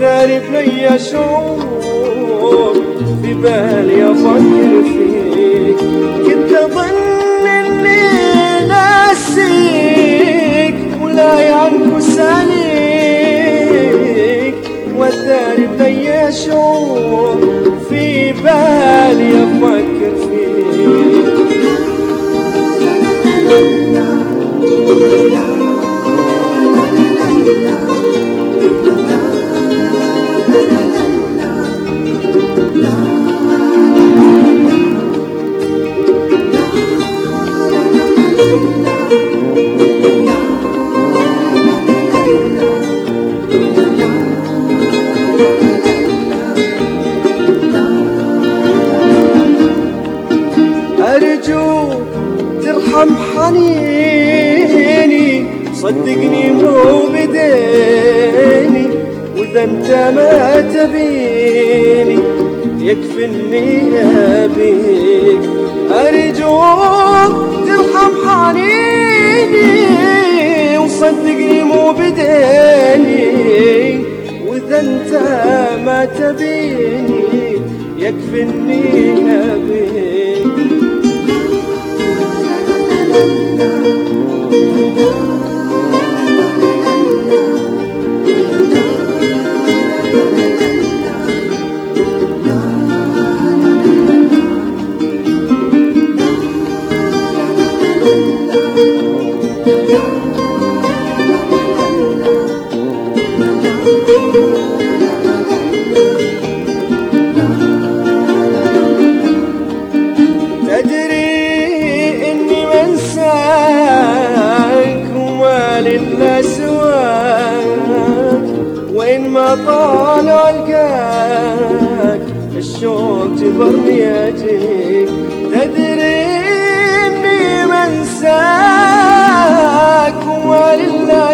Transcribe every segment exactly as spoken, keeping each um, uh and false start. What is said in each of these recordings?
وداري بني شعور في بالي افكر فيك. كنت اظن اني ناسيك ولا ينقص عليك، وداري بني شعور في بالي افكر فيك. أرجوك ترحم حنيني، صدقني مو بديني، وإذا انت ما تبيني يكفي اني ابيك. أرجوك ترحم حنيني وصدقني مو بديني، وإذا انت ما تبيني يكفي اني ابيك. تدري اني منساك وما لنا سواك، وين ما طال القاك الشوق جبرني اجيك. تدري اني منساك وما لنا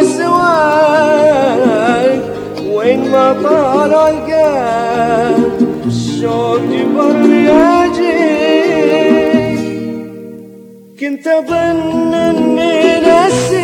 سواك، وين ما طال القاك الشوق جبرني اجيك. كنت اظن اني ناسي